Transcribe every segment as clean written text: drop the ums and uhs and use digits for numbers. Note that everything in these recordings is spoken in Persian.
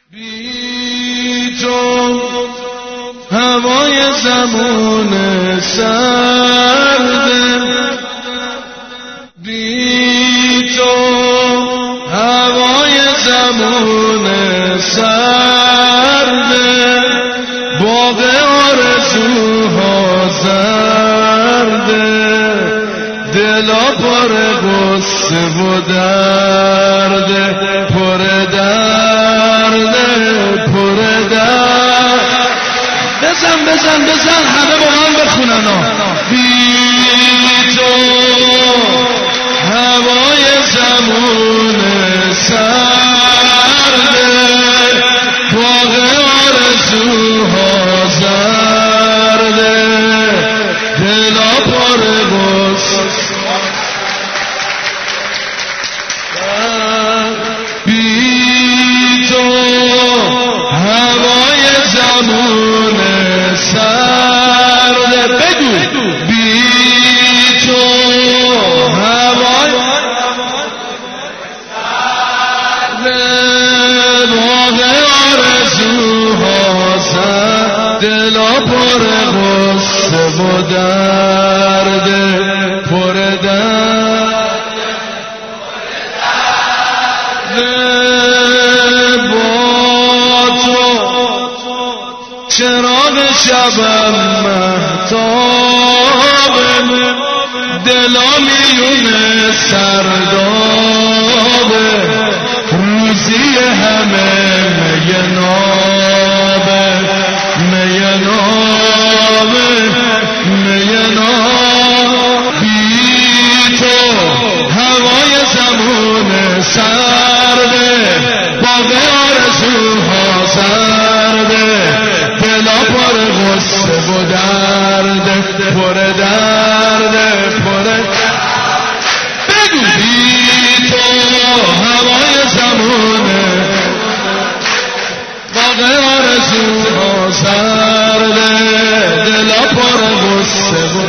بی تو هوای زمان سرده، بی تو هوای زمان سرده، باغ آرزوها زرده، دلا پر غصه و درده، پر درده، پر درد. بزن بزن بزن همه با من بخونن ها. بی تو هوای زمان سرده، باغ آرزوها زرده، دلا پر غصه. بی تو هوای زمان سرده، بگو بی تو هوای سرده، باغ آرزوها زرده، دلا پر غصه و درده، پر درده. با تو چراغ شبم مهتابه، دلا میونه سردابه، روزی همه می‌نابه، می‌نابه، می‌نابه. بی تو هوای زمان سرده، باغ آرزوها زرده، دلا پر غصه و درده، پر درده، پر. بگو بی تو هوای زمانه، باغ آرزوها زرده، دلا پر غصه و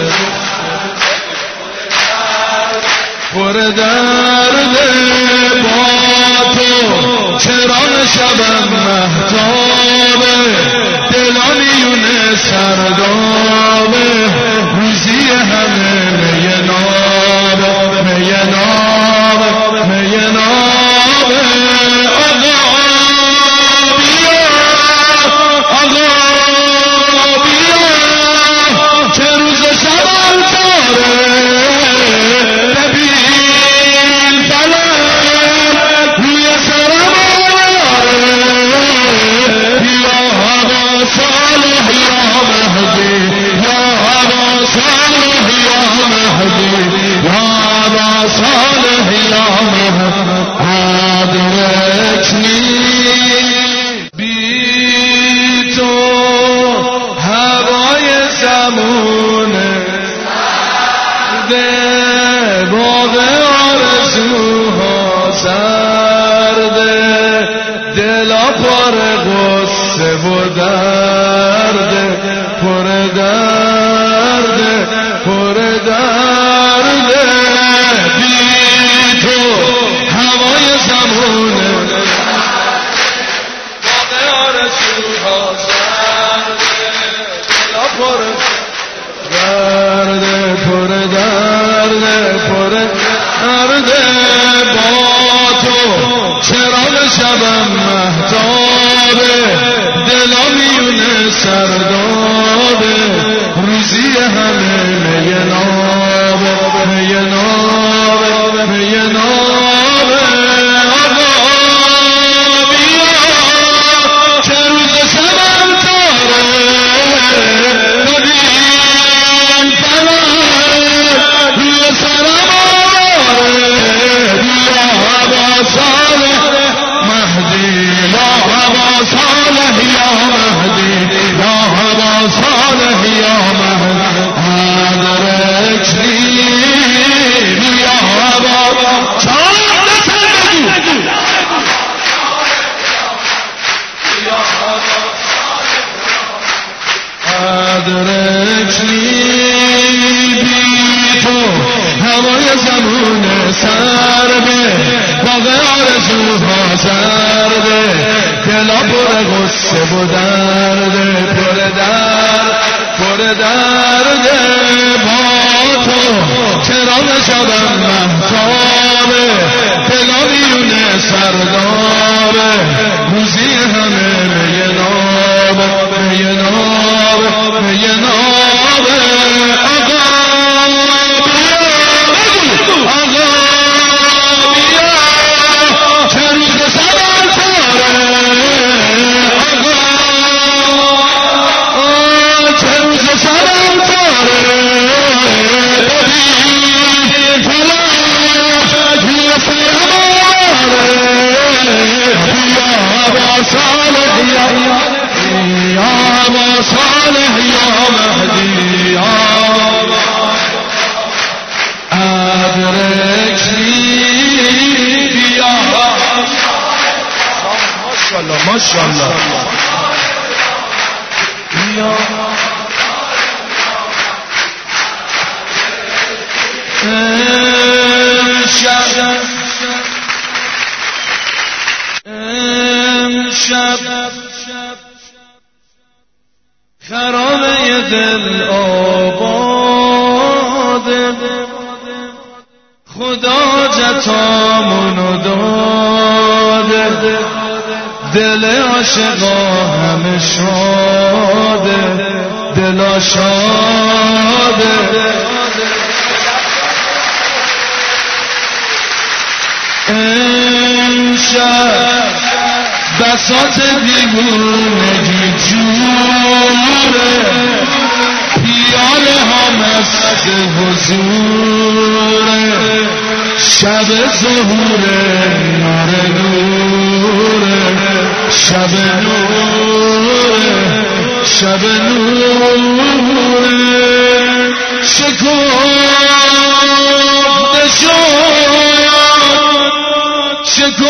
پر درده. با تو چراغ شبم مهتابه، دلا میونه سردابه، روزی همه می‌نابه، می‌نابه، می‌نابه. آقا بیا، آقا بیا، که روز شبم تاره، ببین فلک روی سرم آره. یا هوا صالح یا مهدی، یا هوا صالح یا مهدی، یا هوا صالح یا مهدی، ادرکنی. بی تو هوای زمان سرده، باغ آرزوها زرده، دلا پر غصه و درده، پر درده، پر درده. بی تو هوای زمانه، باغ آرزوها زرده، دلا پر درده، پر درده، پر درده. با تو چراغ شبم مهتابه، دلا میونه سردابه، روزی همه می‌نابه، می‌نابه، می‌نابه. آقا بیا، که روز شبم تاره، ببین فلک روی سرم آره. یا هوا صالح مهدی، یا هوا صالح یا مهدی، یا هوا صالح یا مهدی، ادرکنی. یا هوا صالح ادرکنی. بی تو هوای زمان سرده، باغ آرزوها زرده، دلا غصه و درد پر درد با تو چرا شدم محتابه دلا میونه سردابه روزی همه میه نابه صالح یا مهدی ادرکنی بیا ماشاءالله بیا امشب خرابه دل آباده خدا جتامونو داده دل عاشقا همه شاده دلا شاده امشب بساط دیوونگی جوره پیاله ها مست حضوره شب ظهوره نوره شب نوره شکفته شد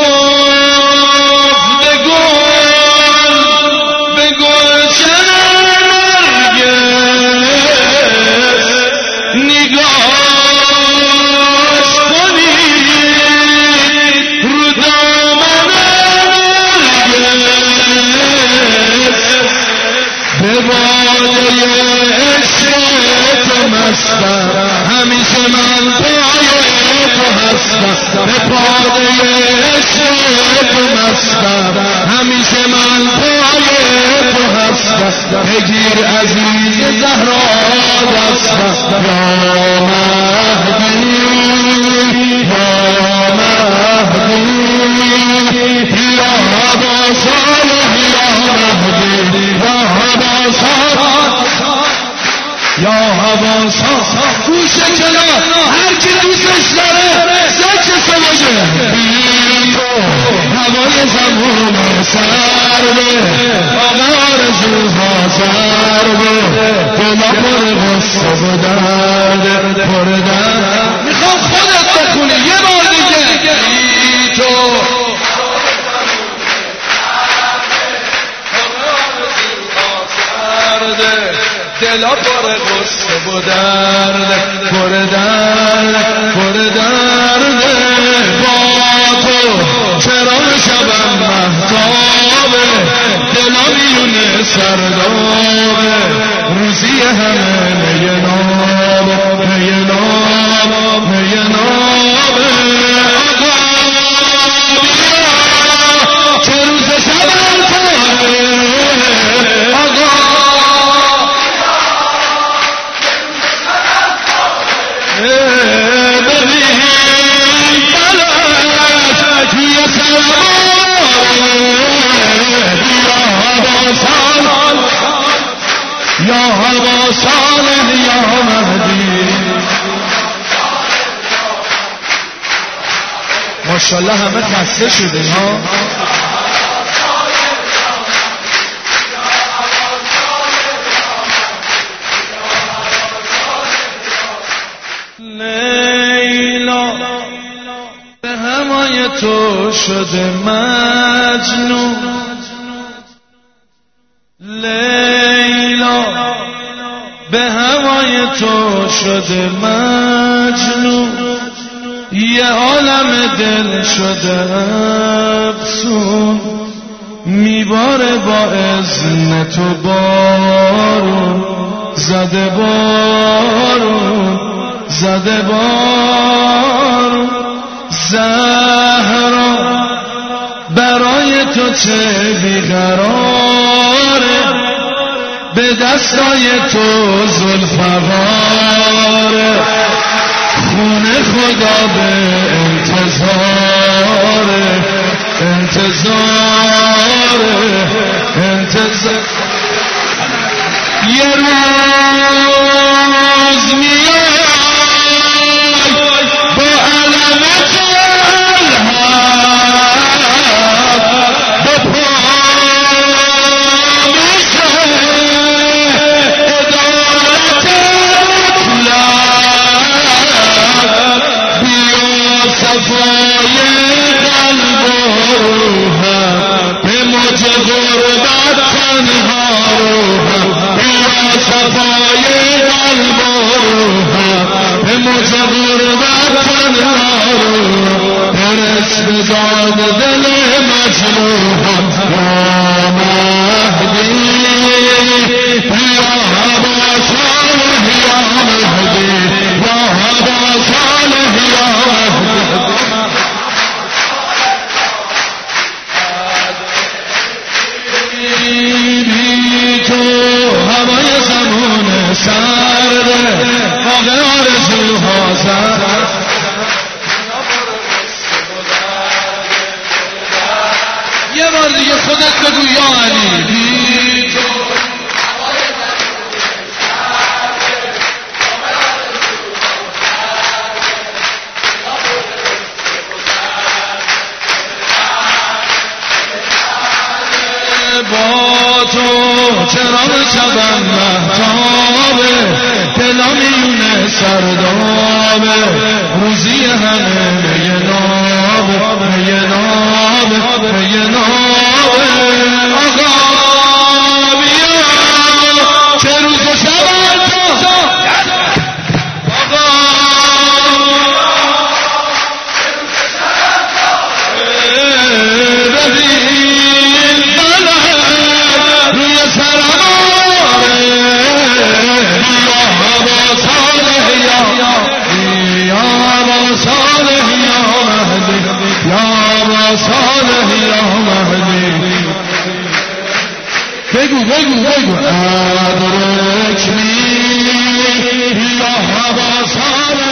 همیشه من پای تو هستم به پای عشق تو مستم همیشه من پای تو هستم بگیر عزیز زهرا دستم یا مهدی یا ابا صالح یا مهدی یا ابا صالح گوشه کنار هر کی دوستش داره سکسه باشه هوای زمان سرده آقا آرزوها سرده دلا پر غصه و درد میخوام خودت بخونی یه بار دیگه تو دلا پر غصه و درد با تو چرا شبم محتابه دلا میونه سردابه روزی همه میه نابه آقا بیا چه روز شبم تاره آقا یا ابا صالح یا مهدی ماشاءالله همه خسته شده ها لیلا به همای تو شده مجنون لیلا به هوای تو شده مجنون یه عالم دل شده افسون میباره با اذن تو بارون زده بارون زده بارون زهرا برای تو چه بیقراره به دستای تو زلفقاره خونه خدا به انتظاره انتظار یه روز میای با علمت الحق با پامیش ادارت اطلاق بیا صفای قلب و روحم به موج غربت تنها روحم بیا صفای قلب و روحم به موج غربت تنها روحم برس به داد دل مجروحم یا مهدی یا هوا صالح یا مهدی یا هوا صالح یا مهدی سرده واقع آرزوها سرده یه بار دیگه خودت بگو یا علی بی تو با تو چرا شبم مهتابه دلا میونه سردابه روزی همه میه نابه میه نابه میه نابه آقا بیا چه روز و شبم تو آقا بگو ادرکنی یا هوا صالح